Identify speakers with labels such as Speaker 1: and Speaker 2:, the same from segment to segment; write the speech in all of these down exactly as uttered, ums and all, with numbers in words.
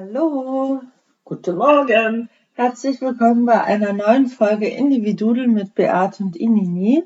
Speaker 1: Hallo,
Speaker 2: Guten Morgen.
Speaker 1: herzlich willkommen bei einer neuen Folge Individudel mit Beate und Inini.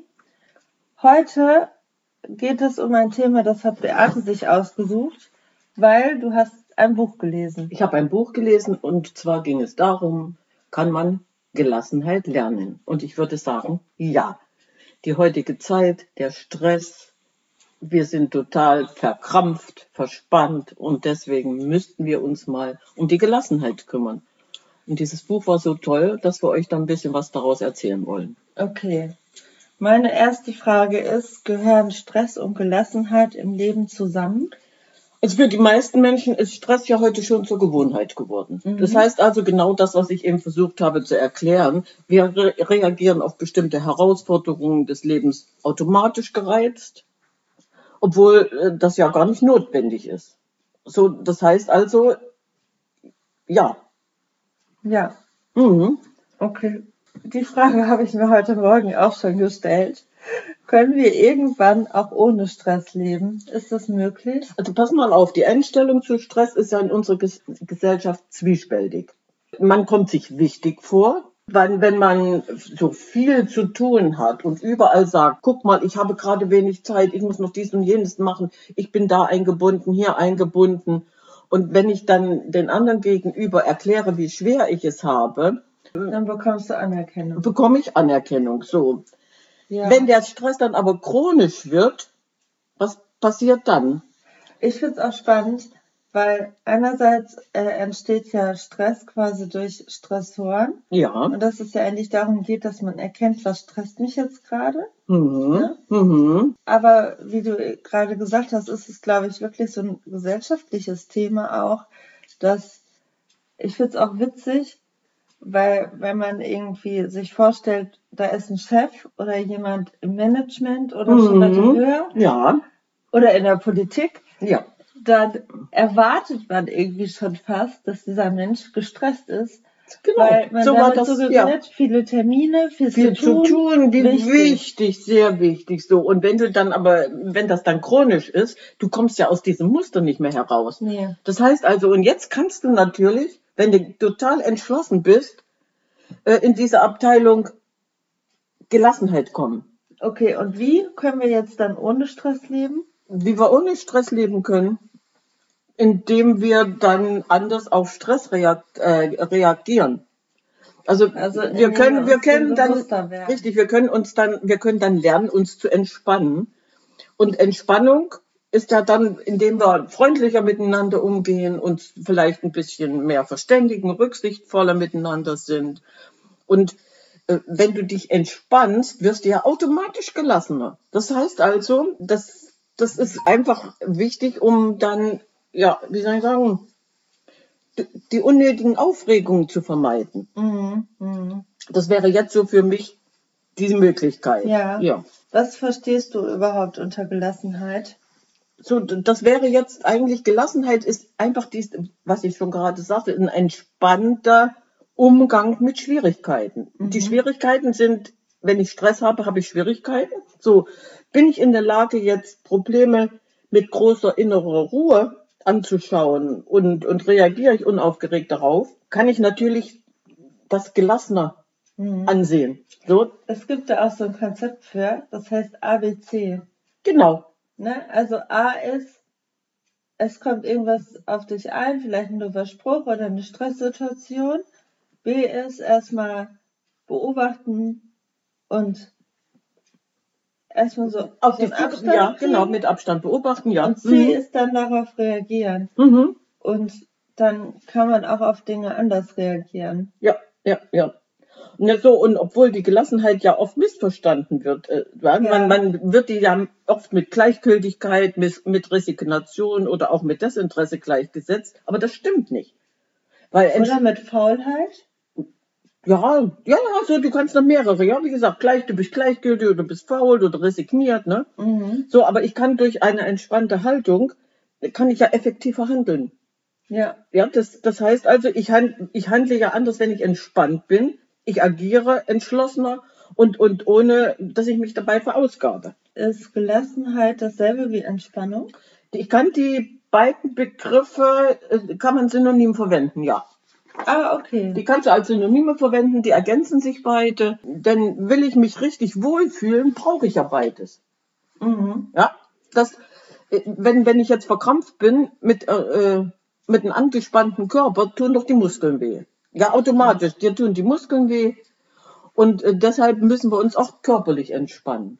Speaker 1: Heute geht es um ein Thema, das hat Beate sich ausgesucht, weil du hast ein Buch gelesen.
Speaker 2: Ich habe ein Buch gelesen und zwar ging es darum, kann man Gelassenheit lernen? Und ich würde sagen, ja. Die heutige Zeit, der Stress, wir sind total verkrampft, verspannt und deswegen müssten wir uns mal um die Gelassenheit kümmern. Und dieses Buch war so toll, dass wir euch da ein bisschen was daraus erzählen wollen.
Speaker 1: Okay, meine erste Frage ist, gehören Stress und Gelassenheit im Leben zusammen?
Speaker 2: Also für die meisten Menschen ist Stress ja heute schon zur Gewohnheit geworden. Mhm. Das heißt also genau das, was ich eben versucht habe zu erklären. Wir re- reagieren auf bestimmte Herausforderungen des Lebens automatisch gereizt, obwohl äh, das ja gar nicht notwendig ist. So, das heißt also, ja.
Speaker 1: Ja,
Speaker 2: Mhm.
Speaker 1: okay. Die Frage habe ich mir heute Morgen auch schon gestellt. Können wir irgendwann auch ohne Stress leben? Ist das möglich?
Speaker 2: Also pass mal auf, die Einstellung zu Stress ist ja in unserer Ges- Gesellschaft zwiespältig. Man kommt sich wichtig vor, weil wenn man so viel zu tun hat und überall sagt, guck mal, ich habe gerade wenig Zeit, ich muss noch dies und jenes machen, ich bin da eingebunden, hier eingebunden. Und wenn ich dann den anderen gegenüber erkläre, wie schwer ich es habe,
Speaker 1: Dann bekommst du Anerkennung.
Speaker 2: bekomme ich Anerkennung. So.
Speaker 1: Ja.
Speaker 2: Wenn der Stress dann aber chronisch wird, was passiert dann?
Speaker 1: Ich finde es auch spannend, weil einerseits äh, entsteht ja Stress quasi durch Stressoren.
Speaker 2: Ja.
Speaker 1: Und dass es ja eigentlich darum geht, dass man erkennt, was stresst mich jetzt gerade.
Speaker 2: Mhm.
Speaker 1: Ne?
Speaker 2: Mhm.
Speaker 1: Aber wie du gerade gesagt hast, ist es, glaube ich, wirklich so ein gesellschaftliches Thema auch, dass ich finde es auch witzig, weil wenn man irgendwie sich vorstellt, da ist ein Chef oder jemand im Management oder
Speaker 2: Mhm.
Speaker 1: schon weiter höher
Speaker 2: Ja.
Speaker 1: oder in der Politik,
Speaker 2: Ja.
Speaker 1: dann erwartet man irgendwie schon fast, dass dieser Mensch gestresst ist.
Speaker 2: Genau.
Speaker 1: Weil man
Speaker 2: So war
Speaker 1: damit
Speaker 2: das,
Speaker 1: suggeriert,
Speaker 2: ja.
Speaker 1: viele Termine, viel,
Speaker 2: Viel
Speaker 1: zu tun.
Speaker 2: zu tun, wie
Speaker 1: wichtig.
Speaker 2: wichtig, sehr wichtig. So. Und wenn du dann aber, wenn das dann chronisch ist, du kommst ja aus diesem Muster nicht mehr heraus.
Speaker 1: Nee.
Speaker 2: Das heißt also, und jetzt kannst du natürlich, wenn du total entschlossen bist, äh, in diese Abteilung Gelassenheit kommen.
Speaker 1: Okay, und wie können wir jetzt dann ohne Stress leben?
Speaker 2: Wie wir ohne Stress leben können, indem wir dann anders auf Stress reag äh, reagieren. Also,
Speaker 1: Also
Speaker 2: wir
Speaker 1: indem
Speaker 2: können,
Speaker 1: wir
Speaker 2: wir
Speaker 1: uns
Speaker 2: können dann,
Speaker 1: bewusster werden.
Speaker 2: richtig, wir können uns dann, wir können dann lernen, uns zu entspannen. Und Entspannung ist ja dann, indem wir freundlicher miteinander umgehen, uns vielleicht ein bisschen mehr verständigen, rücksichtsvoller miteinander sind. Und äh, wenn du dich entspannst, wirst du ja automatisch gelassener. Das heißt also, das, das ist einfach wichtig, um dann, ja, wie soll ich sagen, die, die unnötigen Aufregungen zu vermeiden.
Speaker 1: Mhm. Mhm.
Speaker 2: Das wäre jetzt so für mich diese Möglichkeit.
Speaker 1: Ja.
Speaker 2: Ja.
Speaker 1: Was verstehst du überhaupt unter Gelassenheit?
Speaker 2: So, d- das wäre jetzt eigentlich, Gelassenheit ist einfach dies, was ich schon gerade sagte, ein entspannter Umgang mit Schwierigkeiten.
Speaker 1: Mhm.
Speaker 2: Die Schwierigkeiten sind, wenn ich Stress habe, habe ich Schwierigkeiten. So, bin ich in der Lage, jetzt Probleme mit großer innerer Ruhe anzuschauen und, und reagiere ich unaufgeregt darauf, kann ich natürlich das gelassener
Speaker 1: Mhm.
Speaker 2: ansehen. So,
Speaker 1: Es gibt da auch so ein Konzept für, das heißt A B C.
Speaker 2: genau.
Speaker 1: Ne? Also A ist, es kommt irgendwas auf dich ein, vielleicht ein doofer Spruch oder eine Stresssituation. B ist erstmal beobachten und erstmal so
Speaker 2: Auf
Speaker 1: so
Speaker 2: die
Speaker 1: einen
Speaker 2: Flucht,
Speaker 1: Abstand
Speaker 2: ja,
Speaker 1: kriegen.
Speaker 2: genau, mit Abstand beobachten, ja.
Speaker 1: Und C
Speaker 2: Mhm.
Speaker 1: ist dann darauf reagieren.
Speaker 2: Mhm.
Speaker 1: Und dann kann man auch auf Dinge anders reagieren.
Speaker 2: Ja, ja, ja. Ne, so, und obwohl die Gelassenheit ja oft missverstanden wird, äh, ja. man, man wird die ja oft mit Gleichgültigkeit, mit, mit Resignation oder auch mit Desinteresse gleichgesetzt, aber das stimmt nicht. Weil
Speaker 1: Oder mit Faulheit?
Speaker 2: ja, ja, ja, so, du kannst noch mehrere, ja, wie gesagt, gleich, du bist gleichgültig oder du bist faul oder resigniert, ne?
Speaker 1: Mhm.
Speaker 2: So, aber ich kann durch eine entspannte Haltung, kann ich ja effektiver handeln.
Speaker 1: Ja.
Speaker 2: Ja, das, das heißt also, ich, hand, ich handle ja anders, wenn ich entspannt bin. Ich agiere entschlossener und, und ohne, dass ich mich dabei verausgabe.
Speaker 1: Ist Gelassenheit dasselbe wie Entspannung?
Speaker 2: Ich kann die beiden Begriffe äh, kann man synonym verwenden, ja.
Speaker 1: Ah, okay.
Speaker 2: Die kannst du als Synonyme verwenden, die ergänzen sich beide. Denn will ich mich richtig wohlfühlen, brauche ich ja beides.
Speaker 1: Mhm.
Speaker 2: Ja, das, äh, wenn, wenn ich jetzt verkrampft bin mit, äh, mit einem angespannten Körper, tun doch die Muskeln weh. Ja, automatisch, dir tun die Muskeln weh. Und äh, deshalb müssen wir uns auch körperlich entspannen.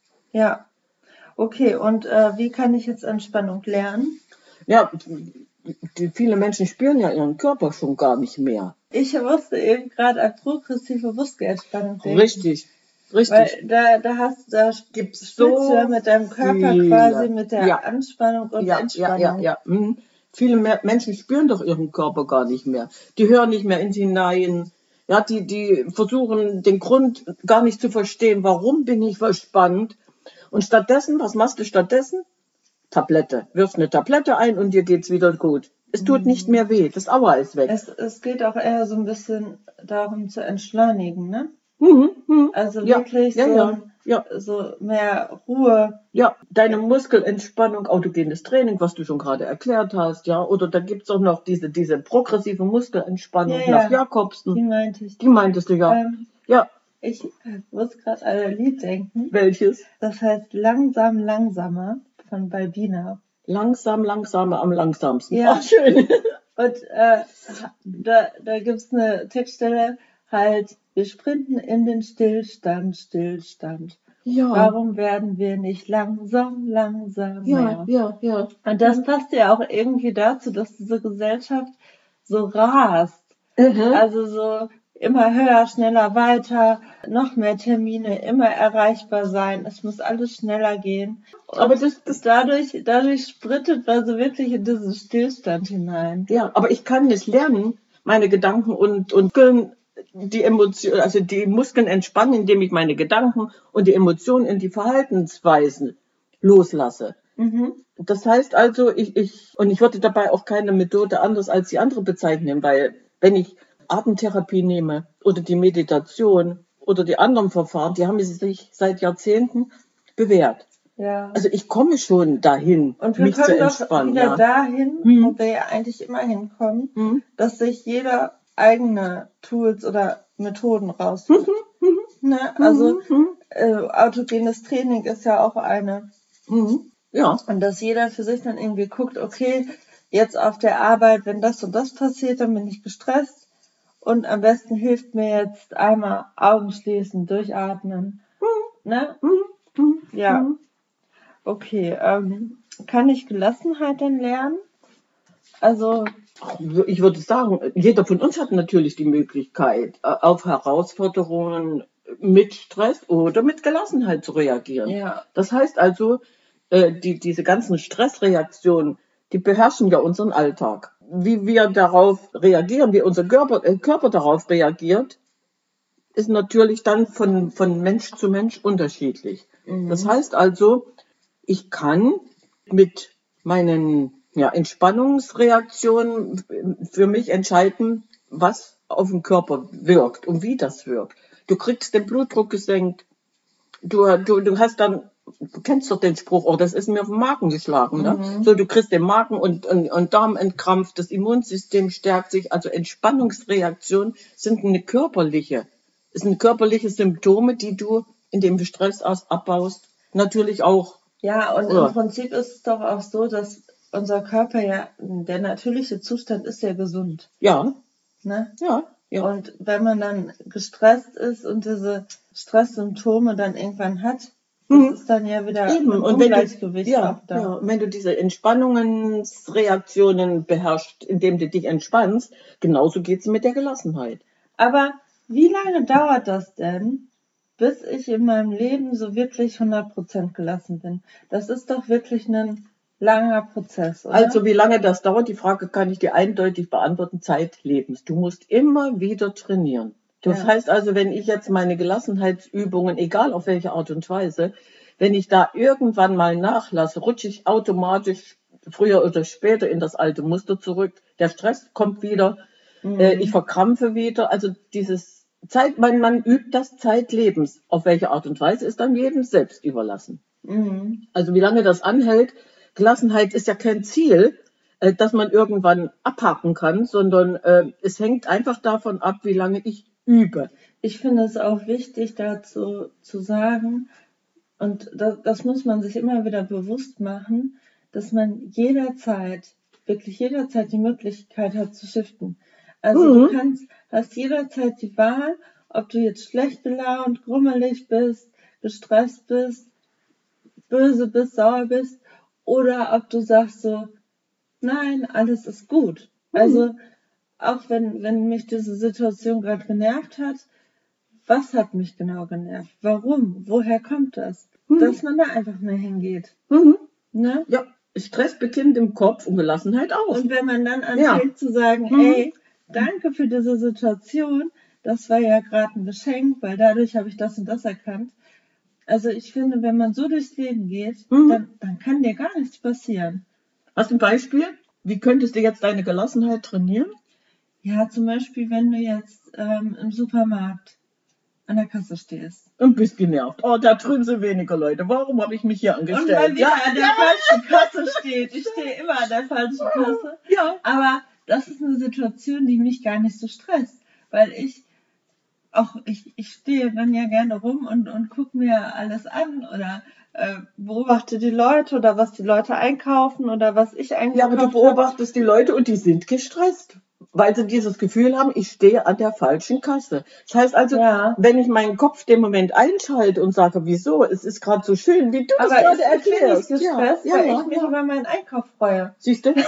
Speaker 1: Ja. Okay, und äh, wie kann ich jetzt Entspannung lernen?
Speaker 2: Ja, die, viele Menschen spüren ja ihren Körper schon gar nicht mehr.
Speaker 1: Ich musste eben gerade an progressive Muskelentspannung denken.
Speaker 2: Richtig, richtig.
Speaker 1: Weil da, da hast da
Speaker 2: Gibt's
Speaker 1: spielst
Speaker 2: so
Speaker 1: du ja mit deinem Körper
Speaker 2: viele.
Speaker 1: quasi mit der
Speaker 2: Ja.
Speaker 1: Anspannung und
Speaker 2: Ja, ja,
Speaker 1: Entspannung.
Speaker 2: ja, ja. Mhm. Viele mehr Menschen spüren doch ihren Körper gar nicht mehr. Die hören nicht mehr in sie hinein. Ja, die, die versuchen den Grund gar nicht zu verstehen, warum bin ich verspannt. Und stattdessen, was machst du stattdessen? Tablette. Wirfst eine Tablette ein und dir geht's wieder gut. Es tut nicht mehr weh. Das Aua ist weg.
Speaker 1: Es, es geht auch eher so ein bisschen darum zu entschleunigen, ne?
Speaker 2: Mhm, mhm.
Speaker 1: Also
Speaker 2: Ja,
Speaker 1: wirklich
Speaker 2: ja,
Speaker 1: so,
Speaker 2: ja, ja.
Speaker 1: so mehr Ruhe.
Speaker 2: Ja, deine Muskelentspannung, autogenes Training, was du schon gerade erklärt hast, ja. Oder da gibt's auch noch diese, diese progressive Muskelentspannung
Speaker 1: Ja,
Speaker 2: nach
Speaker 1: ja, die
Speaker 2: Jakobsen.
Speaker 1: meinte ich.
Speaker 2: Die meintest du ja.
Speaker 1: Ähm,
Speaker 2: Ja,
Speaker 1: ich muss gerade an ein Lied denken.
Speaker 2: welches?
Speaker 1: Das heißt Langsam, langsamer von Balbina.
Speaker 2: Langsam, langsamer am langsamsten.
Speaker 1: Ja.
Speaker 2: Ach, schön.
Speaker 1: Und äh, da, da gibt's eine Textstelle, halt, wir sprinten in den Stillstand, Stillstand.
Speaker 2: Ja,
Speaker 1: Warum werden wir nicht langsam, langsam
Speaker 2: ja,
Speaker 1: mehr?
Speaker 2: ja, ja.
Speaker 1: Und das passt ja auch irgendwie dazu, dass diese Gesellschaft so rast.
Speaker 2: Mhm.
Speaker 1: Also so immer höher, schneller, weiter, noch mehr Termine, immer erreichbar sein. Es muss alles schneller gehen. Und
Speaker 2: Aber das, das,
Speaker 1: dadurch, dadurch sprintet man so wirklich in diesen Stillstand hinein.
Speaker 2: ja, aber ich kann nicht lernen, meine Gedanken und, und Muskeln, die Emotionen, also die Muskeln entspannen, indem ich meine Gedanken und die Emotionen in die Verhaltensweisen loslasse.
Speaker 1: Mhm.
Speaker 2: Das heißt also, ich, ich, und ich würde dabei auch keine Methode anders als die andere bezeichnen, weil wenn ich Atemtherapie nehme oder die Meditation oder die anderen Verfahren, die haben sich seit Jahrzehnten bewährt.
Speaker 1: Ja.
Speaker 2: Also ich komme schon dahin,
Speaker 1: Und wir
Speaker 2: mich zu
Speaker 1: können doch
Speaker 2: entspannen.
Speaker 1: wieder
Speaker 2: Ja.
Speaker 1: dahin,
Speaker 2: Mhm.
Speaker 1: wo wir ja eigentlich immer hinkommen,
Speaker 2: Mhm.
Speaker 1: dass sich jeder eigene Tools oder Methoden raussucht.
Speaker 2: Mhm.
Speaker 1: Ne? Also
Speaker 2: Mhm.
Speaker 1: äh, autogenes Training ist ja auch eine.
Speaker 2: Mhm. Ja.
Speaker 1: Und dass jeder für sich dann irgendwie guckt, okay, jetzt auf der Arbeit, wenn das und das passiert, dann bin ich gestresst. Und am besten hilft mir jetzt einmal Augen schließen, durchatmen. Ne?
Speaker 2: Mhm.
Speaker 1: Ja.
Speaker 2: Mhm.
Speaker 1: Okay. Ähm, kann ich Gelassenheit denn lernen? Also,
Speaker 2: Ich würde sagen, jeder von uns hat natürlich die Möglichkeit, äh, auf Herausforderungen mit Stress oder mit Gelassenheit zu reagieren.
Speaker 1: ja.
Speaker 2: Das heißt also, äh, die, diese ganzen Stressreaktionen, die beherrschen ja unseren Alltag. Wie wir darauf reagieren, wie unser Körper, äh, Körper darauf reagiert, ist natürlich dann von, von Mensch zu Mensch unterschiedlich.
Speaker 1: Mhm.
Speaker 2: Das heißt also, ich kann mit meinen ja, Entspannungsreaktionen für mich entscheiden, was auf den Körper wirkt und wie das wirkt. Du kriegst den Blutdruck gesenkt, du, du, du hast dann, du kennst doch den Spruch, oh, das ist mir auf den Magen geschlagen, ne?
Speaker 1: Mhm.
Speaker 2: So, du kriegst den Magen und, und, und Darm entkrampft, das Immunsystem stärkt sich, also Entspannungsreaktionen sind eine körperliche, es sind körperliche Symptome, die du, indem du Stress aus, abbaust, natürlich auch.
Speaker 1: Ja, und
Speaker 2: Ja.
Speaker 1: im Prinzip ist es doch auch so, dass unser Körper ja, der natürliche Zustand ist ja gesund.
Speaker 2: Ja,
Speaker 1: Ne?
Speaker 2: ja, ja.
Speaker 1: Und wenn man dann gestresst ist und diese Stresssymptome dann irgendwann hat, das
Speaker 2: Mhm.
Speaker 1: ist dann ja wieder
Speaker 2: Eben.
Speaker 1: ein
Speaker 2: Und wenn du,
Speaker 1: Ungleichgewicht
Speaker 2: ja,
Speaker 1: auch da.
Speaker 2: ja, und wenn du diese Entspannungsreaktionen beherrschst, indem du dich entspannst, genauso geht's mit der Gelassenheit.
Speaker 1: Aber wie lange dauert das denn, bis ich in meinem Leben so wirklich hundert Prozent gelassen bin? Das ist doch wirklich ein langer Prozess, oder?
Speaker 2: Also wie lange das dauert, die Frage kann ich dir eindeutig beantworten, Zeitlebens. Du musst immer wieder trainieren. Das
Speaker 1: Ja.
Speaker 2: heißt also, wenn ich jetzt meine Gelassenheitsübungen, egal auf welche Art und Weise, wenn ich da irgendwann mal nachlasse, rutsche ich automatisch früher oder später in das alte Muster zurück. Der Stress kommt wieder,
Speaker 1: Mhm.
Speaker 2: äh, ich verkrampfe wieder. Also dieses Zeit, man, man übt das Zeitlebens. Auf welche Art und Weise ist dann jedem selbst überlassen.
Speaker 1: Mhm.
Speaker 2: Also wie lange das anhält, Gelassenheit ist ja kein Ziel, äh, das man irgendwann abhaken kann, sondern äh, es hängt einfach davon ab, wie lange ich übe.
Speaker 1: Ich finde es auch wichtig, dazu zu sagen, und das, das muss man sich immer wieder bewusst machen, dass man jederzeit, wirklich jederzeit die Möglichkeit hat zu shiften. Also
Speaker 2: Mhm.
Speaker 1: du kannst, hast jederzeit die Wahl, ob du jetzt schlecht gelaunt, grummelig bist, gestresst bist, böse bist, sauer bist, oder ob du sagst so, nein, alles ist gut. Also auch wenn, wenn mich diese Situation gerade genervt hat, was hat mich genau genervt? Warum? Woher kommt das?
Speaker 2: Mhm.
Speaker 1: Dass man da einfach mehr hingeht.
Speaker 2: Mhm.
Speaker 1: Ne?
Speaker 2: Ja, Stress beginnt im Kopf und Gelassenheit auch.
Speaker 1: Und wenn man dann anfängt ja. zu sagen, mhm. ey, danke für diese Situation, das war ja gerade ein Geschenk, weil dadurch habe ich das und das erkannt. Also ich finde, wenn man so durchs Leben geht, mhm. dann, dann kann dir gar nichts passieren.
Speaker 2: Hast du ein Beispiel? Wie könntest du jetzt deine Gelassenheit trainieren?
Speaker 1: Ja, zum Beispiel, wenn du jetzt ähm, im Supermarkt an der Kasse stehst.
Speaker 2: Und bist genervt. Oh, da drüben sind weniger Leute. Warum habe ich mich hier angestellt?
Speaker 1: Und weil wieder ja. an der ja. falschen Kasse steht. Ich stehe immer an der falschen Kasse.
Speaker 2: Ja.
Speaker 1: Aber das ist eine Situation, die mich gar nicht so stresst. Weil ich auch, ich, ich stehe dann ja gerne rum und, und gucke mir alles an oder äh, beobachte die Leute oder was die Leute einkaufen oder was ich einkaufe.
Speaker 2: Ja, aber du beobachtest die Leute und die sind gestresst, weil sie dieses Gefühl haben, ich stehe an der falschen Kasse. Das heißt also, ja. wenn ich meinen Kopf den Moment einschalte und sage, wieso, es ist gerade so schön, wie du
Speaker 1: aber
Speaker 2: das gerade erklärst.
Speaker 1: Ich bin nicht gestresst, ja, weil ja, ich mich ja. über meinen Einkauf freue.
Speaker 2: Siehst du? Das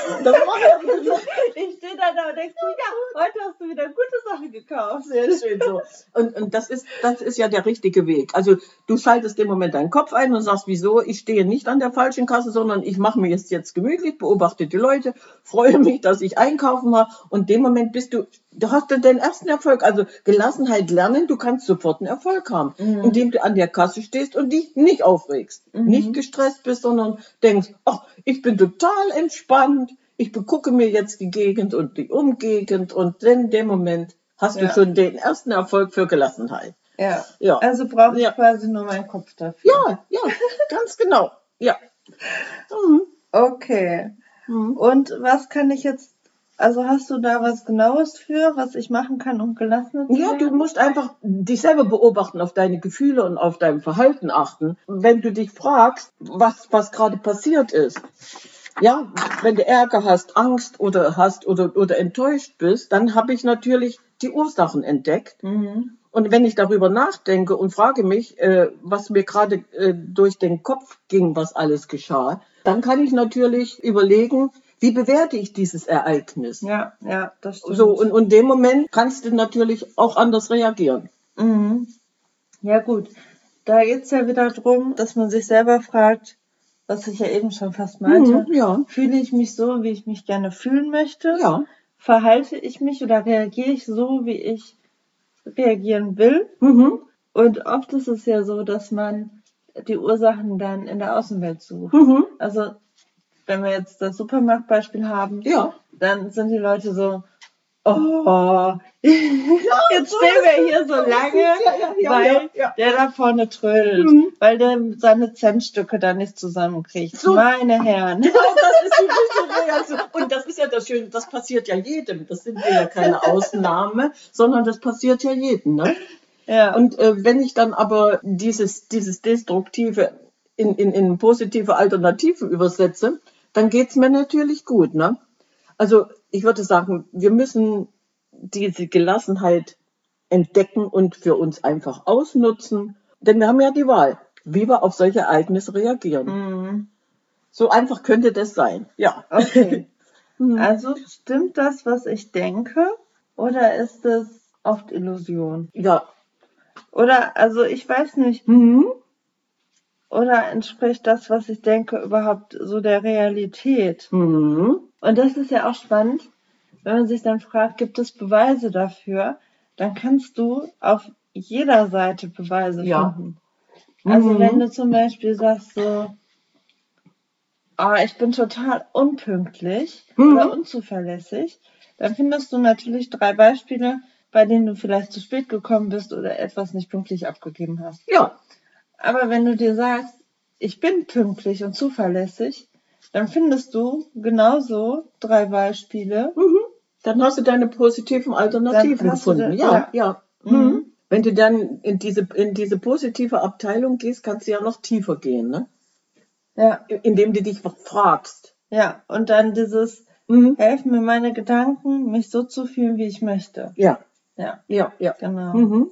Speaker 1: ich stehe da, da und denke so, ja, heute hast du wieder gute Sachen gekauft.
Speaker 2: Sehr schön so. Und, und das ist, das ist ja der richtige Weg. Also du schaltest den Moment deinen Kopf ein und sagst, wieso, ich stehe nicht an der falschen Kasse, sondern ich mache mir jetzt, jetzt gemütlich, beobachte die Leute, freue mich, dass ich einkaufen mache und in dem Moment bist du, du hast dann den ersten Erfolg, also Gelassenheit lernen, du kannst sofort einen Erfolg haben, mhm. indem du an der Kasse stehst und dich nicht aufregst, mhm. nicht gestresst bist, sondern denkst, ach, ich bin total entspannt, ich begucke mir jetzt die Gegend und die Umgegend und in dem Moment hast ja. du schon den ersten Erfolg für Gelassenheit.
Speaker 1: Ja, ja. Also brauche ich ja. quasi nur meinen Kopf dafür.
Speaker 2: Ja, ja, ganz genau, ja.
Speaker 1: Mhm. Okay, mhm. Und was kann ich jetzt Also hast du da was Genaues für, was ich machen kann, um gelassener zu
Speaker 2: werden? Ja, du musst einfach dich selber beobachten, auf deine Gefühle und auf dein Verhalten achten. Wenn du dich fragst, was, was gerade passiert ist, ja, wenn du Ärger hast, Angst oder hast oder, oder enttäuscht bist, dann habe ich natürlich die Ursachen entdeckt. Mhm. Und wenn ich darüber nachdenke und frage mich, äh, was mir gerade äh, durch den Kopf ging, was alles geschah, dann kann ich natürlich überlegen, wie bewerte ich dieses Ereignis?
Speaker 1: Ja, ja, das stimmt.
Speaker 2: So, und, und in dem Moment kannst du natürlich auch anders reagieren.
Speaker 1: Mhm. Ja, gut. Da geht es ja wieder darum, dass man sich selber fragt, was ich ja eben schon fast meinte.
Speaker 2: Mhm, ja.
Speaker 1: Fühle ich mich so, wie ich mich gerne fühlen möchte?
Speaker 2: Ja.
Speaker 1: Verhalte ich mich oder reagiere ich so, wie ich reagieren will?
Speaker 2: Mhm.
Speaker 1: Und oft ist es ja so, dass man die Ursachen dann in der Außenwelt sucht.
Speaker 2: Mhm.
Speaker 1: Also wenn wir jetzt das Supermarktbeispiel haben,
Speaker 2: ja.
Speaker 1: dann sind die Leute so, oh, jetzt stehen wir hier so lange, ja, ja, ja, weil ja, ja. der da vorne trödelt, mhm. weil der seine Centstücke da nicht zusammenkriegt. So. Meine Herren.
Speaker 2: Genau, das ist die richtige Reaktion. Und das ist ja das Schöne, das passiert ja jedem. Das sind wir ja keine Ausnahme, sondern das passiert ja jedem, ne?
Speaker 1: Ja.
Speaker 2: Und äh, wenn ich dann aber dieses, dieses Destruktive in, in, in positive Alternative übersetze, dann geht's mir natürlich gut, ne? Also ich würde sagen, wir müssen diese Gelassenheit entdecken und für uns einfach ausnutzen, denn wir haben ja die Wahl, wie wir auf solche Ereignisse reagieren.
Speaker 1: Mhm.
Speaker 2: So einfach könnte das sein, ja.
Speaker 1: Okay. Also stimmt das, was ich denke, oder ist es oft Illusion?
Speaker 2: Ja.
Speaker 1: Oder, also ich weiß nicht,
Speaker 2: mhm.
Speaker 1: oder entspricht das, was ich denke, überhaupt so der Realität?
Speaker 2: Mhm.
Speaker 1: Und das ist ja auch spannend, wenn man sich dann fragt, gibt es Beweise dafür? Dann kannst du auf jeder Seite Beweise
Speaker 2: ja.
Speaker 1: finden. Also
Speaker 2: mhm.
Speaker 1: wenn du zum Beispiel sagst so, oh, ich bin total unpünktlich mhm. oder unzuverlässig, dann findest du natürlich drei Beispiele, bei denen du vielleicht zu spät gekommen bist oder etwas nicht pünktlich abgegeben hast.
Speaker 2: Ja.
Speaker 1: Aber wenn du dir sagst, ich bin pünktlich und zuverlässig, dann findest du genauso drei Beispiele.
Speaker 2: Mhm. Dann hast du deine positiven Alternativen
Speaker 1: Dann hast du
Speaker 2: gefunden.
Speaker 1: da-
Speaker 2: Ja,
Speaker 1: ja.
Speaker 2: ja.
Speaker 1: Mhm.
Speaker 2: Mhm. Wenn du dann in diese, in diese positive Abteilung gehst, kannst du ja noch tiefer gehen, ne?
Speaker 1: Ja,
Speaker 2: Indem du dich fragst.
Speaker 1: ja. Und dann dieses,
Speaker 2: Mhm.
Speaker 1: helfen mir meine Gedanken, mich so zu fühlen, wie ich möchte.
Speaker 2: Ja,
Speaker 1: Ja,
Speaker 2: ja, ja.
Speaker 1: genau.
Speaker 2: Mhm.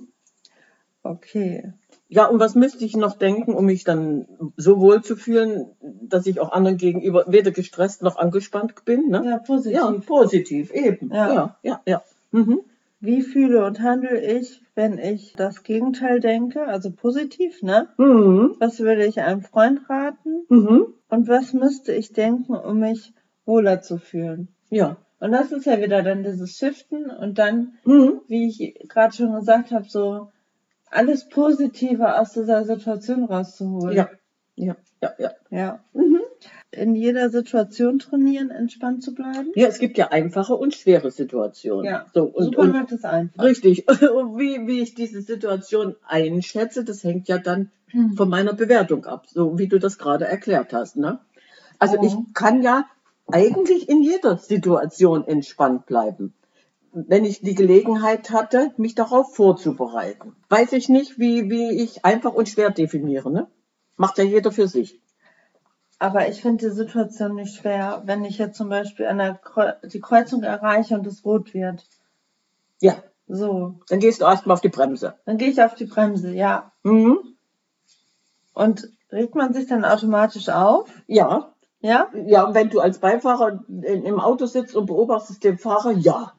Speaker 1: Okay.
Speaker 2: Ja, und was müsste ich noch denken, um mich dann so wohl zu fühlen, dass ich auch anderen gegenüber weder gestresst noch angespannt bin, ne?
Speaker 1: Ja, positiv.
Speaker 2: Ja, positiv, eben.
Speaker 1: Ja.
Speaker 2: Ja, ja, ja. Mhm.
Speaker 1: Wie fühle und handle ich, wenn ich das Gegenteil denke, also positiv, ne?
Speaker 2: Mhm.
Speaker 1: Was würde ich einem Freund raten?
Speaker 2: Mhm.
Speaker 1: Und was müsste ich denken, um mich wohler zu fühlen?
Speaker 2: Ja.
Speaker 1: Und das ist ja wieder dann dieses Shiften und dann,
Speaker 2: Mhm.
Speaker 1: wie ich gerade schon gesagt habe, so alles Positive aus dieser Situation rauszuholen.
Speaker 2: Ja, ja, ja, ja.
Speaker 1: Ja.
Speaker 2: Mhm.
Speaker 1: In jeder Situation trainieren, entspannt zu bleiben.
Speaker 2: Ja, es gibt ja einfache und schwere Situationen.
Speaker 1: Ja,
Speaker 2: So, und, und
Speaker 1: Supermarkt ist einfach.
Speaker 2: richtig. Und wie, wie ich diese Situation einschätze, das hängt ja dann
Speaker 1: Hm.
Speaker 2: von meiner Bewertung ab, so wie du das gerade erklärt hast, ne? Also
Speaker 1: Oh.
Speaker 2: ich kann ja eigentlich in jeder Situation entspannt bleiben, wenn ich die Gelegenheit hatte, mich darauf vorzubereiten. Weiß ich nicht, wie, wie ich einfach und schwer definiere, ne? Macht ja jeder für sich.
Speaker 1: Aber ich finde die Situation nicht schwer, wenn ich jetzt zum Beispiel an der Kreu- die Kreuzung erreiche und es rot wird.
Speaker 2: Ja,
Speaker 1: So,
Speaker 2: dann gehst du erstmal auf die Bremse.
Speaker 1: dann gehe ich auf die Bremse, ja.
Speaker 2: Mhm.
Speaker 1: Und regt man sich dann automatisch auf?
Speaker 2: Ja,
Speaker 1: Ja?
Speaker 2: ja, und wenn du als Beifahrer in, im Auto sitzt und beobachtest den Fahrer, ja.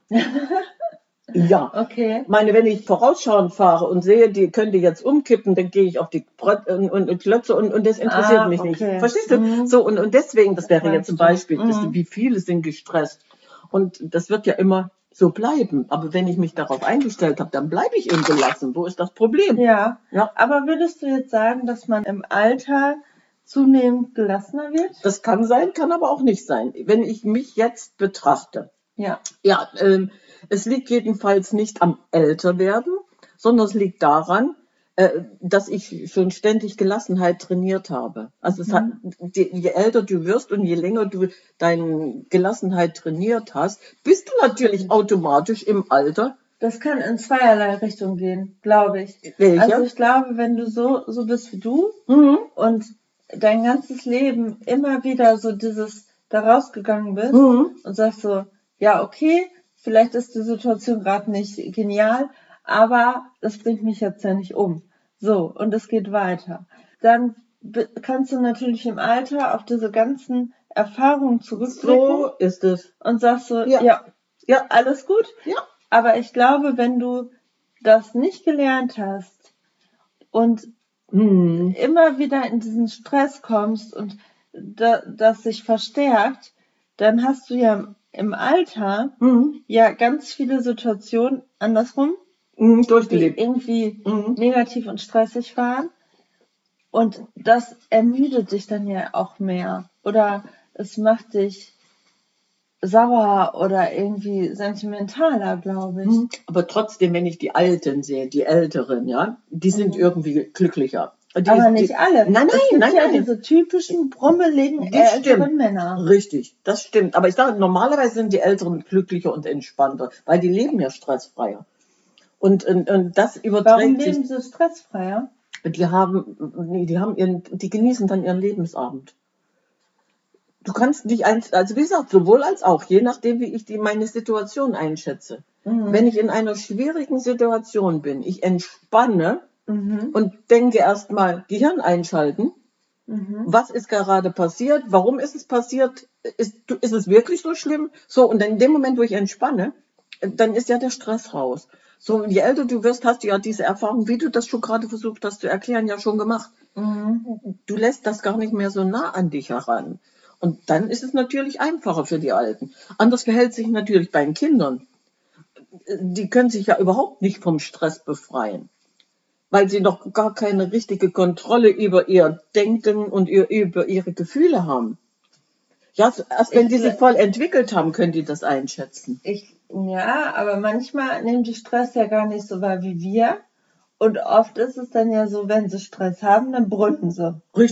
Speaker 2: Ja.
Speaker 1: Okay.
Speaker 2: Ich meine, wenn ich vorausschauend fahre und sehe, die könnte jetzt umkippen, dann gehe ich auf die Brett und, und, und klötze und, und das interessiert
Speaker 1: Ah,
Speaker 2: mich
Speaker 1: okay.
Speaker 2: nicht. Verstehst du?
Speaker 1: Mhm.
Speaker 2: So, und, und deswegen, das wäre
Speaker 1: Weißt
Speaker 2: jetzt ein
Speaker 1: du.
Speaker 2: Beispiel, dass,
Speaker 1: Mhm.
Speaker 2: wie viele sind gestresst. Und das wird ja immer so bleiben. Aber wenn ich mich darauf eingestellt habe, dann bleibe ich eben gelassen. Wo ist das Problem?
Speaker 1: Ja.
Speaker 2: Ja.
Speaker 1: Aber würdest du jetzt sagen, dass man im Alter zunehmend gelassener wird?
Speaker 2: Das kann sein, kann aber auch nicht sein. Wenn ich mich jetzt betrachte,
Speaker 1: Ja.
Speaker 2: ja, ähm, es liegt jedenfalls nicht am Älterwerden, sondern es liegt daran, äh, dass ich schon ständig Gelassenheit trainiert habe. Also es hat, je, je älter du wirst und je länger du deine Gelassenheit trainiert hast, bist du natürlich automatisch im Alter.
Speaker 1: Das kann in zweierlei Richtung gehen, glaube ich.
Speaker 2: Welche?
Speaker 1: Also ich glaube, wenn du so, so bist wie du
Speaker 2: Mhm.
Speaker 1: und dein ganzes Leben immer wieder so dieses da rausgegangen bist
Speaker 2: Mhm.
Speaker 1: und sagst so, ja, okay, vielleicht ist die Situation gerade nicht genial, aber das bringt mich jetzt ja nicht um. So, und es geht weiter. Dann be- kannst du natürlich im Alter auf diese ganzen Erfahrungen zurückblicken
Speaker 2: So ist es.
Speaker 1: und sagst so,
Speaker 2: Ja.
Speaker 1: ja,
Speaker 2: Ja.
Speaker 1: alles gut.
Speaker 2: Ja.
Speaker 1: Aber ich glaube, wenn du das nicht gelernt hast und
Speaker 2: Mhm.
Speaker 1: immer wieder in diesen Stress kommst und da, das sich verstärkt, dann hast du ja im Alter
Speaker 2: Mhm.
Speaker 1: ja ganz viele Situationen andersrum,
Speaker 2: Mhm.
Speaker 1: die
Speaker 2: Durchgelebt.
Speaker 1: irgendwie
Speaker 2: Mhm.
Speaker 1: negativ und stressig waren. Und das ermüdet dich dann ja auch mehr. Oder es macht dich sauer oder irgendwie sentimentaler, glaube ich.
Speaker 2: Mhm. Aber trotzdem, wenn ich die Alten sehe, die Älteren, ja, die sind
Speaker 1: Mhm.
Speaker 2: irgendwie glücklicher. Die,
Speaker 1: Aber
Speaker 2: die,
Speaker 1: nicht alle.
Speaker 2: Nein,
Speaker 1: Es gibt
Speaker 2: nein,
Speaker 1: ja
Speaker 2: nein, nein.
Speaker 1: diese typischen, brummeligen,
Speaker 2: Die
Speaker 1: älteren
Speaker 2: stimmt.
Speaker 1: Männer.
Speaker 2: Richtig, das stimmt. Aber ich sage, normalerweise sind die Älteren glücklicher und entspannter, weil die leben ja stressfreier. Und, und, und das
Speaker 1: Warum
Speaker 2: überträgt sich.
Speaker 1: leben sie stressfreier?
Speaker 2: Die haben, nee, die haben ihren, die genießen dann ihren Lebensabend. Du kannst dich eins, also wie gesagt, sowohl als auch, je nachdem, wie ich die, meine Situation einschätze.
Speaker 1: Mhm.
Speaker 2: Wenn ich in einer schwierigen Situation bin, ich entspanne
Speaker 1: Mhm.
Speaker 2: und denke erstmal Gehirn einschalten.
Speaker 1: Mhm.
Speaker 2: Was ist gerade passiert? Warum ist es passiert? Ist, ist es wirklich so schlimm? So, und dann in dem Moment, wo ich entspanne, dann ist ja der Stress raus. So, und je älter du wirst, hast du ja diese Erfahrung, wie du das schon gerade versucht hast zu erklären, ja schon gemacht.
Speaker 1: Mhm.
Speaker 2: Du lässt das gar nicht mehr so nah an dich heran. Und dann ist es natürlich einfacher für die Alten. Anders verhält sich natürlich bei den Kindern. Die können sich ja überhaupt nicht vom Stress befreien, weil sie noch gar keine richtige Kontrolle über ihr Denken und ihr, über ihre Gefühle haben. Ja, erst wenn
Speaker 1: Ich
Speaker 2: die sich
Speaker 1: gl-
Speaker 2: voll entwickelt haben, können die das einschätzen.
Speaker 1: Ich, ja, aber manchmal nehmen die Stress ja gar nicht so wahr wie wir. Und oft ist es dann ja so, wenn sie Stress haben, dann brüllen sie.
Speaker 2: Richtig.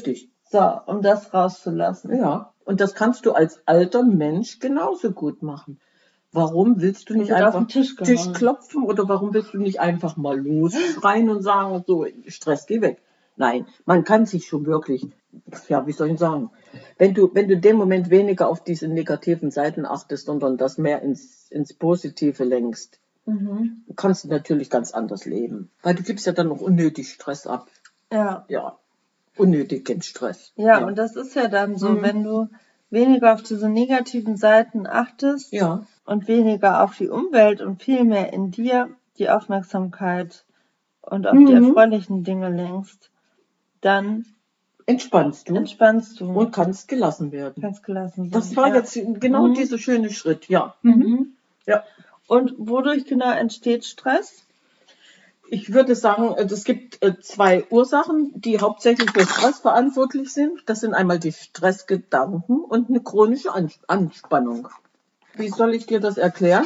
Speaker 1: So, um das rauszulassen.
Speaker 2: Ja, und das kannst du als alter Mensch genauso gut machen. Warum willst du nicht
Speaker 1: wird auf
Speaker 2: einfach
Speaker 1: den Tisch gehauen.
Speaker 2: Tisch klopfen oder warum willst du nicht einfach mal losschreien und sagen, so, Stress, geh weg? Nein, man kann sich schon wirklich, ja, wie soll ich sagen, wenn du, wenn du in dem Moment weniger auf diese negativen Seiten achtest, sondern das mehr ins, ins Positive lenkst,
Speaker 1: Mhm.
Speaker 2: kannst du natürlich ganz anders leben. Weil du gibst ja dann noch unnötig Stress ab.
Speaker 1: Ja.
Speaker 2: Ja, unnötigen Stress.
Speaker 1: Ja, und das ist ja dann so,
Speaker 2: Mhm.
Speaker 1: wenn du weniger auf diese negativen Seiten achtest
Speaker 2: Ja,
Speaker 1: und weniger auf die Umwelt und viel mehr in dir die Aufmerksamkeit und auf die
Speaker 2: Mhm.
Speaker 1: erfreulichen Dinge lenkst, dann
Speaker 2: entspannst du
Speaker 1: entspannst du
Speaker 2: und kannst gelassen werden.
Speaker 1: ganz gelassen sein.
Speaker 2: Das war
Speaker 1: ja.
Speaker 2: jetzt genau
Speaker 1: Mhm.
Speaker 2: dieser schöne Schritt, ja.
Speaker 1: Mhm.
Speaker 2: Ja.
Speaker 1: Und wodurch genau entsteht Stress?
Speaker 2: Ich würde sagen, es gibt äh, zwei Ursachen, die hauptsächlich für Stress verantwortlich sind. Das sind einmal die Stressgedanken und eine chronische Ans- Anspannung. Wie soll ich dir das erklären?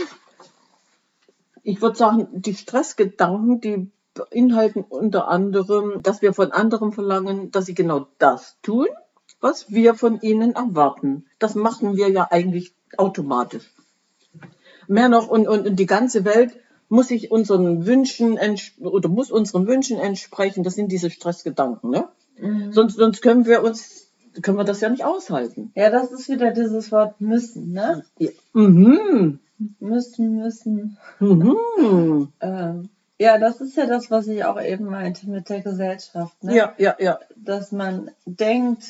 Speaker 2: Ich würde sagen, die Stressgedanken, die beinhalten unter anderem, dass wir von anderen verlangen, dass sie genau das tun, was wir von ihnen erwarten. Das machen wir ja eigentlich automatisch. Mehr noch, und, und, und die ganze Welt muss sich unseren Wünschen ents- oder muss unseren Wünschen entsprechen. Das sind diese Stressgedanken, ne?
Speaker 1: Mhm.
Speaker 2: Sonst, sonst können wir uns, können wir das ja nicht aushalten.
Speaker 1: Ja, das ist wieder dieses Wort müssen, ne?
Speaker 2: Ja. Mhm.
Speaker 1: Müssen, müssen.
Speaker 2: Mhm.
Speaker 1: Ähm, ja, das ist ja das, was ich auch eben meinte mit der Gesellschaft, ne?
Speaker 2: Ja, ja, ja.
Speaker 1: Dass man denkt,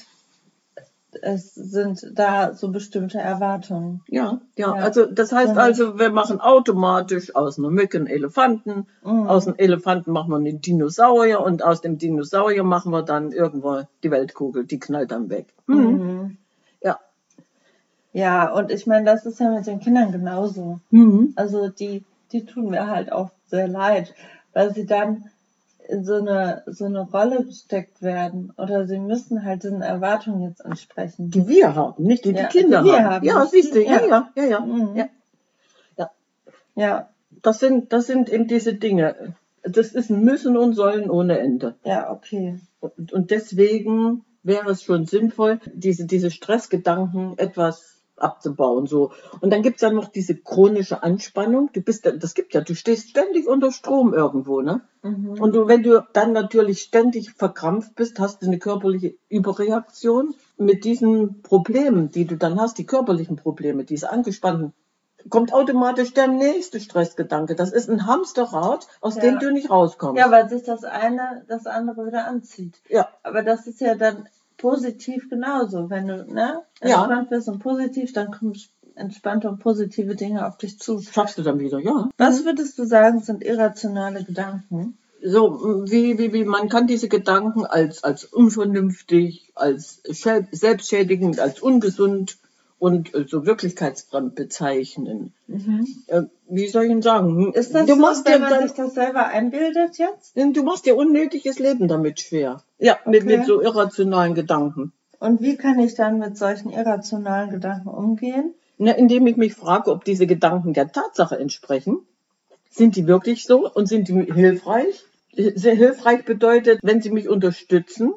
Speaker 1: es sind da so bestimmte Erwartungen.
Speaker 2: Ja, ja,
Speaker 1: Ja.
Speaker 2: also das heißt
Speaker 1: Ja.
Speaker 2: also, wir machen automatisch aus einer Mücke einen Elefanten,
Speaker 1: Mhm.
Speaker 2: aus einem Elefanten machen wir einen Dinosaurier und aus dem Dinosaurier machen wir dann irgendwo die Weltkugel, die knallt dann weg. Mhm.
Speaker 1: Mhm.
Speaker 2: Ja.
Speaker 1: Ja, und ich meine, das ist ja mit den Kindern genauso.
Speaker 2: Mhm.
Speaker 1: Also die, die tun mir halt auch sehr leid, weil sie dann in so eine so eine Rolle gesteckt werden oder sie müssen halt diesen Erwartungen jetzt entsprechen.
Speaker 2: Die wir haben, nicht die
Speaker 1: Ja,
Speaker 2: die Kinder
Speaker 1: die wir
Speaker 2: haben.
Speaker 1: haben,
Speaker 2: Ja,
Speaker 1: nicht
Speaker 2: siehst du,
Speaker 1: die-
Speaker 2: ja,
Speaker 1: ja.
Speaker 2: ja, ja, ja.
Speaker 1: Mhm.
Speaker 2: ja. Ja.
Speaker 1: Ja,
Speaker 2: Das sind, das sind eben diese Dinge. Das ist ein Müssen und Sollen ohne Ende.
Speaker 1: ja, okay.
Speaker 2: Und, und deswegen wäre es schon sinnvoll, diese, diese Stressgedanken etwas abzubauen. So. Und dann gibt's ja noch diese chronische Anspannung. Du bist, das gibt ja, du stehst ständig unter Strom irgendwo, ne?
Speaker 1: Mhm.
Speaker 2: Und du, wenn du dann natürlich ständig verkrampft bist, hast du eine körperliche Überreaktion. Mit diesen Problemen, die du dann hast, die körperlichen Probleme, diese angespannten, kommt automatisch der nächste Stressgedanke. Das ist ein Hamsterrad, aus
Speaker 1: Ja.
Speaker 2: dem du nicht rauskommst.
Speaker 1: Ja, weil sich das eine das andere wieder anzieht.
Speaker 2: Ja.
Speaker 1: Aber das ist ja dann positiv genauso. Wenn du ne,
Speaker 2: Ja.
Speaker 1: entspannt bist und positiv, dann kommen entspannte und positive Dinge auf dich zu.
Speaker 2: Schaffst du dann wieder, ja.
Speaker 1: Was würdest du sagen, sind irrationale Gedanken?
Speaker 2: So, wie, wie, wie, man kann diese Gedanken als, als unvernünftig, als schel- selbstschädigend, als ungesund und äh, so wirklichkeitsfremd bezeichnen.
Speaker 1: Mhm.
Speaker 2: Äh, wie soll ich denn sagen?
Speaker 1: Ist das
Speaker 2: du
Speaker 1: so,
Speaker 2: machst
Speaker 1: wenn
Speaker 2: dir
Speaker 1: man
Speaker 2: dann,
Speaker 1: sich das selber einbildet jetzt?
Speaker 2: du machst dir unnötiges Leben damit schwer. Ja, mit,
Speaker 1: Okay.
Speaker 2: mit so irrationalen Gedanken.
Speaker 1: Und wie kann ich dann mit solchen irrationalen Gedanken umgehen?
Speaker 2: Na, indem ich mich frage, ob diese Gedanken der Tatsache entsprechen. Sind die wirklich so und sind die hilfreich? Sehr hilfreich bedeutet, wenn sie mich unterstützen,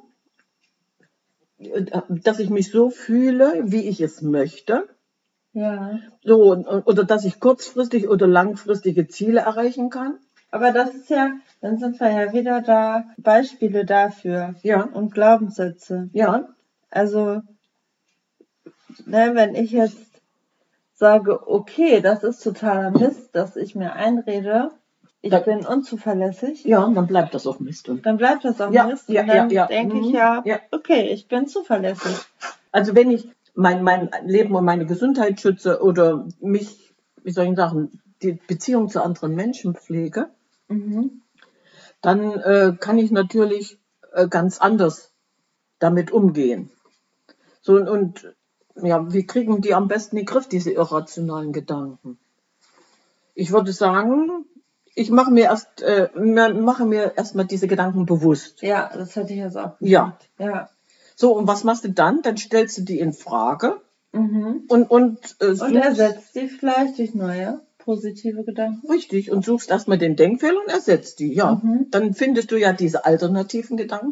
Speaker 2: dass ich mich so fühle, wie ich es möchte.
Speaker 1: Ja.
Speaker 2: So, oder dass ich kurzfristig oder langfristige Ziele erreichen kann.
Speaker 1: Aber das ist ja, dann sind wir ja wieder da, Beispiele dafür.
Speaker 2: Ja.
Speaker 1: Und Glaubenssätze.
Speaker 2: Ja.
Speaker 1: Also, ne, wenn ich jetzt sage, okay, das ist totaler Mist, dass ich mir einrede, ich
Speaker 2: Da-
Speaker 1: bin unzuverlässig,
Speaker 2: Ja, dann bleibt das auch Mist. Und
Speaker 1: dann bleibt das auch
Speaker 2: Ja,
Speaker 1: Mist.
Speaker 2: ja,
Speaker 1: und dann
Speaker 2: ja, ja.
Speaker 1: denke ich
Speaker 2: Mhm.
Speaker 1: ja,
Speaker 2: Ja.
Speaker 1: okay, ich bin zuverlässig.
Speaker 2: Also wenn ich mein, mein Leben und meine Gesundheit schütze oder mich, wie soll ich sagen, die Beziehung zu anderen Menschen pflege,
Speaker 1: Mhm.
Speaker 2: dann äh, kann ich natürlich äh, ganz anders damit umgehen. So und, und ja, wie kriegen die am besten in den Griff, diese irrationalen Gedanken? Ich würde sagen, ich mache mir erst äh, mir- mache mir erstmal diese Gedanken bewusst.
Speaker 1: Ja, das hätte ich jetzt auch
Speaker 2: Ja.
Speaker 1: gesagt. Ja.
Speaker 2: So, und was machst du dann? Dann stellst du die in Frage
Speaker 1: Mhm.
Speaker 2: und und, äh,
Speaker 1: Und
Speaker 2: suchst,
Speaker 1: ersetzt die vielleicht durch neue positive Gedanken.
Speaker 2: richtig, und suchst erstmal den Denkfehler und ersetzt die. Ja,
Speaker 1: Mhm.
Speaker 2: dann findest du ja diese alternativen Gedanken.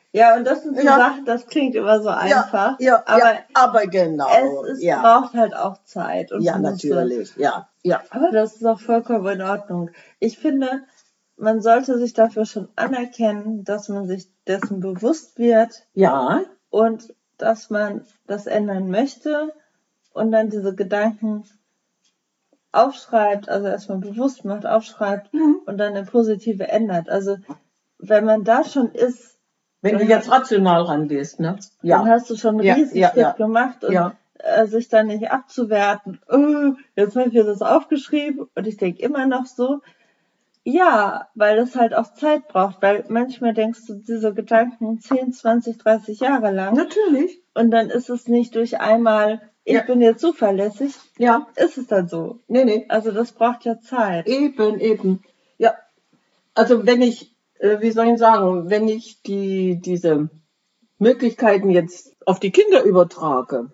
Speaker 1: Ja, und das sind so
Speaker 2: Ja.
Speaker 1: Sachen, das klingt immer so einfach,
Speaker 2: ja,
Speaker 1: aber
Speaker 2: ja, aber genau.
Speaker 1: es ist,
Speaker 2: ja,
Speaker 1: braucht halt auch Zeit und
Speaker 2: ja,
Speaker 1: Muße.
Speaker 2: natürlich. Ja, ja.
Speaker 1: Aber das ist auch vollkommen in Ordnung. Ich finde, man sollte sich dafür schon anerkennen, dass man sich dessen bewusst wird
Speaker 2: Ja,
Speaker 1: und dass man das ändern möchte und dann diese Gedanken aufschreibt, also erstmal bewusst macht, aufschreibt
Speaker 2: Mhm.
Speaker 1: und dann in positive ändert. Also wenn man da schon ist,
Speaker 2: wenn du
Speaker 1: dann,
Speaker 2: jetzt rational rangehst, ne?
Speaker 1: dann
Speaker 2: Ja,
Speaker 1: hast du schon einen
Speaker 2: Ja,
Speaker 1: riesen
Speaker 2: ja,
Speaker 1: Schritt
Speaker 2: ja.
Speaker 1: gemacht und
Speaker 2: ja,
Speaker 1: äh, sich dann nicht abzuwerten, oh, jetzt habe ich mir das aufgeschrieben und ich denke immer noch so, ja, weil das halt auch Zeit braucht, weil manchmal denkst du diese Gedanken zehn, zwanzig, dreißig Jahre lang
Speaker 2: natürlich.
Speaker 1: und dann ist es nicht durch einmal, ich
Speaker 2: Ja.
Speaker 1: bin jetzt zuverlässig,
Speaker 2: Ja,
Speaker 1: ist es dann so.
Speaker 2: nee, nee.
Speaker 1: Also das braucht ja Zeit.
Speaker 2: Eben, eben. Ja, also wenn ich, äh, wie soll ich sagen, wenn ich die, diese Möglichkeiten jetzt auf die Kinder übertrage,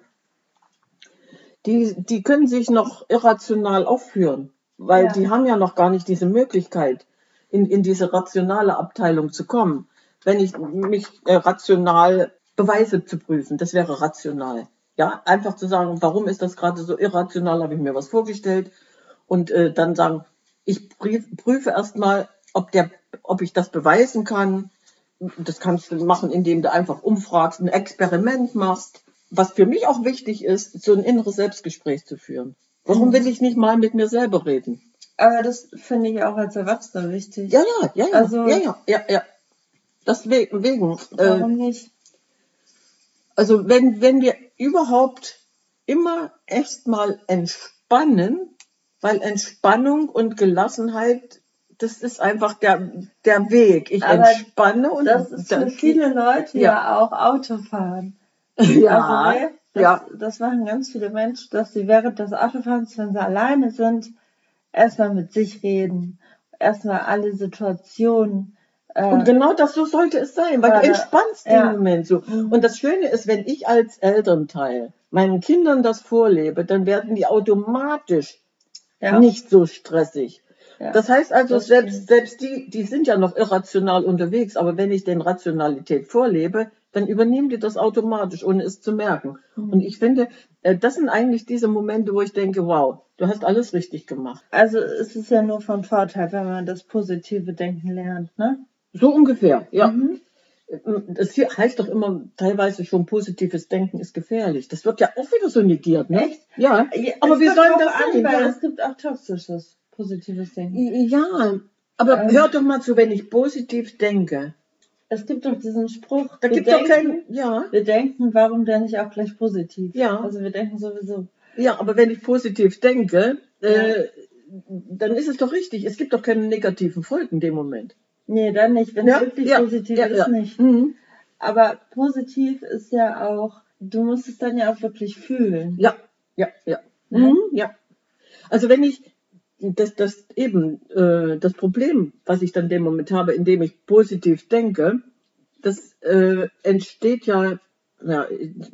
Speaker 2: die, die können sich noch irrational aufführen, weil
Speaker 1: Ja.
Speaker 2: die haben ja noch gar nicht diese Möglichkeit, in, in diese rationale Abteilung zu kommen. Wenn ich mich äh, rational Beweise zu prüfen, das wäre rational. Ja, einfach zu sagen, warum ist das gerade so irrational, habe ich mir was vorgestellt und äh, dann sagen, ich prüf, prüfe erstmal, ob der, ob ich das beweisen kann. Das kannst du machen, indem du einfach umfragst, ein Experiment machst. Was für mich auch wichtig ist, so ein inneres Selbstgespräch zu führen. Warum will ich nicht mal mit mir selber reden?
Speaker 1: Aber das finde ich auch als Erwachsener wichtig.
Speaker 2: Ja, ja, ja, ja,
Speaker 1: Also-
Speaker 2: ja, ja, ja, ja. Deswegen, wegen, äh,
Speaker 1: Warum nicht?
Speaker 2: also wenn, wenn wir überhaupt immer erstmal entspannen, weil Entspannung und Gelassenheit, das ist einfach der, der Weg. Ich
Speaker 1: Aber
Speaker 2: entspanne und
Speaker 1: Das ist für
Speaker 2: dann-
Speaker 1: viele Leute
Speaker 2: Ja.
Speaker 1: ja, auch Autofahren.
Speaker 2: ja,
Speaker 1: Also, ne, das,
Speaker 2: ja,
Speaker 1: das machen ganz viele Menschen, dass sie während des Autofahrens, wenn sie alleine sind, erstmal mit sich reden. Erstmal alle Situationen. Äh,
Speaker 2: und genau das, so sollte es sein, weil du
Speaker 1: Gerade-
Speaker 2: entspannst
Speaker 1: ja.
Speaker 2: den Moment so.
Speaker 1: Mhm.
Speaker 2: Und das Schöne ist, wenn ich als Elternteil meinen Kindern das vorlebe, dann werden die automatisch
Speaker 1: ja.
Speaker 2: nicht so stressig.
Speaker 1: Ja.
Speaker 2: Das heißt also,
Speaker 1: Das
Speaker 2: selbst,
Speaker 1: stimmt.
Speaker 2: selbst die, die sind ja noch irrational unterwegs, aber wenn ich den Rationalität vorlebe, dann übernehmen die das automatisch, ohne es zu merken.
Speaker 1: Mhm.
Speaker 2: Und ich finde, äh, das sind eigentlich diese Momente, wo ich denke, wow, du hast alles richtig gemacht.
Speaker 1: Also es ist ja nur von Vorteil, wenn man das positive Denken lernt, ne?
Speaker 2: So ungefähr, ja.
Speaker 1: Mhm.
Speaker 2: Das hier heißt doch immer teilweise schon, positives Denken ist gefährlich. Das wird ja auch wieder so negiert, ne?
Speaker 1: Echt?
Speaker 2: Ja.
Speaker 1: Ja,
Speaker 2: Aber
Speaker 1: es
Speaker 2: wie
Speaker 1: kommt
Speaker 2: soll
Speaker 1: drauf
Speaker 2: das
Speaker 1: an,
Speaker 2: sein?
Speaker 1: weil
Speaker 2: Ja.
Speaker 1: es gibt auch toxisches, positives Denken.
Speaker 2: Ja, aber
Speaker 1: Ähm.
Speaker 2: hör doch mal zu, wenn ich positiv denke.
Speaker 1: Es gibt doch diesen Spruch,
Speaker 2: Da
Speaker 1: wir
Speaker 2: gibt doch
Speaker 1: denken,
Speaker 2: keinen. Ja,
Speaker 1: wir denken, warum denn nicht auch gleich positiv?
Speaker 2: Ja.
Speaker 1: Also wir denken sowieso.
Speaker 2: ja, aber wenn ich positiv denke, äh, dann ist es doch richtig. Es gibt doch keine negativen Folgen in dem Moment.
Speaker 1: Nee, dann nicht. Wenn
Speaker 2: Ja,
Speaker 1: es wirklich
Speaker 2: ja,
Speaker 1: positiv
Speaker 2: ja,
Speaker 1: ist,
Speaker 2: ja.
Speaker 1: nicht.
Speaker 2: Mhm.
Speaker 1: Aber positiv ist ja auch, du musst es dann ja auch wirklich fühlen.
Speaker 2: Ja, ja, ja.
Speaker 1: Ne?
Speaker 2: Mhm, ja. Also wenn ich das, das eben äh, das Problem, was ich dann in dem Moment habe, indem ich positiv denke, das äh, entsteht ja, ja,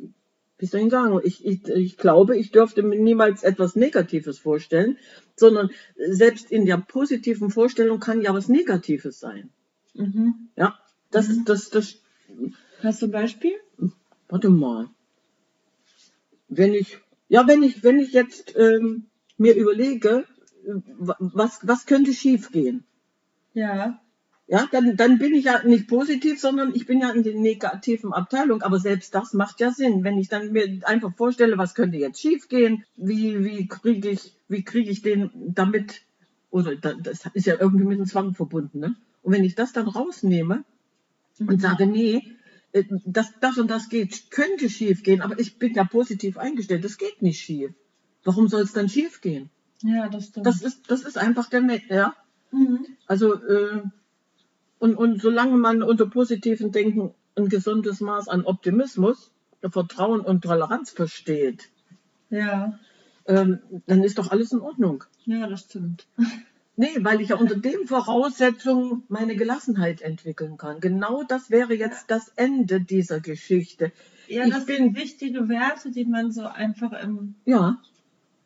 Speaker 2: wie soll ich sagen, ich, ich, ich glaube, ich dürfte mir niemals etwas Negatives vorstellen, sondern selbst in der positiven Vorstellung kann ja was Negatives sein.
Speaker 1: Mhm.
Speaker 2: Ja, das,
Speaker 1: Mhm.
Speaker 2: das, das,
Speaker 1: Hast du ein Beispiel?
Speaker 2: warte mal. Wenn ich, ja, wenn ich, wenn ich jetzt ähm, mir überlege, äh, was, was könnte schief gehen?
Speaker 1: Ja.
Speaker 2: Ja, dann, dann bin ich ja nicht positiv, sondern ich bin ja in der negativen Abteilung. Aber selbst das macht ja Sinn. Wenn ich dann mir einfach vorstelle, was könnte jetzt schief gehen, wie, wie kriege ich, wie kriege ich den damit, oder da- das ist ja irgendwie mit dem Zwang verbunden, ne? Und wenn ich das dann rausnehme und sage, nee, äh, das, das und das geht, könnte schief gehen, aber ich bin ja positiv eingestellt, das geht nicht schief. Warum soll es dann schief gehen?
Speaker 1: Ja, das stimmt.
Speaker 2: Das ist, das ist einfach der, Ne- ja.
Speaker 1: Mhm.
Speaker 2: Also, äh, und, und solange man unter positiven Denken ein gesundes Maß an Optimismus, Vertrauen und Toleranz versteht,
Speaker 1: Ja.
Speaker 2: ähm, dann ist doch alles in Ordnung.
Speaker 1: Ja, das stimmt.
Speaker 2: Nee, weil ich ja unter den Voraussetzungen meine Gelassenheit entwickeln kann. Genau das wäre jetzt das Ende dieser Geschichte.
Speaker 1: Ja,
Speaker 2: Ich
Speaker 1: das
Speaker 2: bin-
Speaker 1: sind wichtige Werte, die man so einfach im,
Speaker 2: Ja,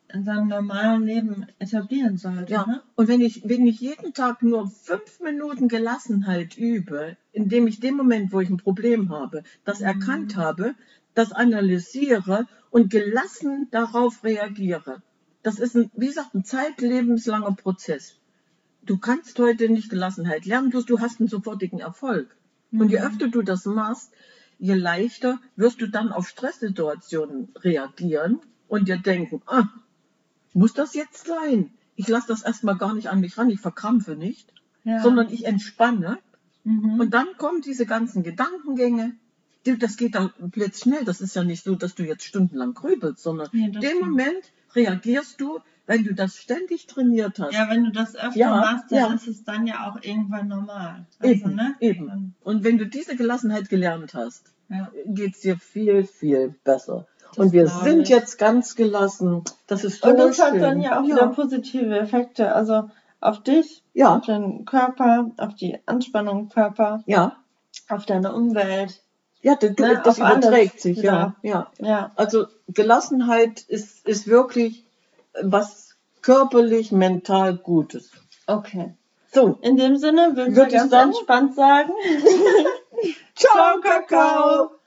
Speaker 1: in seinem normalen Leben etablieren sollte.
Speaker 2: Ja,
Speaker 1: Ne?
Speaker 2: und wenn ich, wenn ich jeden Tag nur fünf Minuten Gelassenheit übe, indem ich den Moment, wo ich ein Problem habe, das
Speaker 1: Mhm.
Speaker 2: erkannt habe, das analysiere und gelassen darauf reagiere. Das ist, ein, wie gesagt, ein zeitlebenslanger Prozess. Du kannst heute nicht Gelassenheit lernen, du, du hast einen sofortigen Erfolg. Und je
Speaker 1: Mhm.
Speaker 2: öfter du das machst, je leichter wirst du dann auf Stresssituationen reagieren und dir denken, ah, muss das jetzt sein? Ich lasse das erstmal gar nicht an mich ran, ich verkrampfe nicht,
Speaker 1: Ja.
Speaker 2: sondern ich entspanne.
Speaker 1: Mhm.
Speaker 2: Und dann kommen diese ganzen Gedankengänge. Du, Das geht dann blitzschnell. Das ist ja nicht so, dass du jetzt stundenlang grübelst, sondern
Speaker 1: Nee,
Speaker 2: in
Speaker 1: das
Speaker 2: dem
Speaker 1: stimmt.
Speaker 2: Moment reagierst du, wenn du das ständig trainiert hast.
Speaker 1: Ja, wenn du das öfter
Speaker 2: Ja,
Speaker 1: machst, dann
Speaker 2: ja.
Speaker 1: ist es dann ja auch irgendwann normal. Also,
Speaker 2: Eben,
Speaker 1: ne?
Speaker 2: eben.
Speaker 1: Dann,
Speaker 2: Und wenn du diese Gelassenheit gelernt hast,
Speaker 1: ja,
Speaker 2: geht's dir viel, viel besser.
Speaker 1: das
Speaker 2: Und wir
Speaker 1: glaube
Speaker 2: sind
Speaker 1: ich.
Speaker 2: jetzt ganz gelassen. Das ist so
Speaker 1: Und das
Speaker 2: schön.
Speaker 1: hat dann ja auch wieder
Speaker 2: Ja,
Speaker 1: positive Effekte. Also auf dich,
Speaker 2: ja,
Speaker 1: auf deinen Körper, auf die Anspannung im Körper,
Speaker 2: ja.
Speaker 1: auf deine Umwelt,
Speaker 2: Ja, du, du,
Speaker 1: ne?
Speaker 2: das
Speaker 1: Auf alles
Speaker 2: überträgt sich, ja,
Speaker 1: wieder.
Speaker 2: ja.
Speaker 1: Ja,
Speaker 2: Also Gelassenheit ist, ist wirklich was körperlich, mental Gutes.
Speaker 1: okay.
Speaker 2: So,
Speaker 1: In dem Sinne würde ich
Speaker 2: würde ich
Speaker 1: ganz
Speaker 2: sagen,
Speaker 1: entspannt sagen.
Speaker 2: ciao,
Speaker 1: Ciao,
Speaker 2: Kakao!
Speaker 1: Kakao!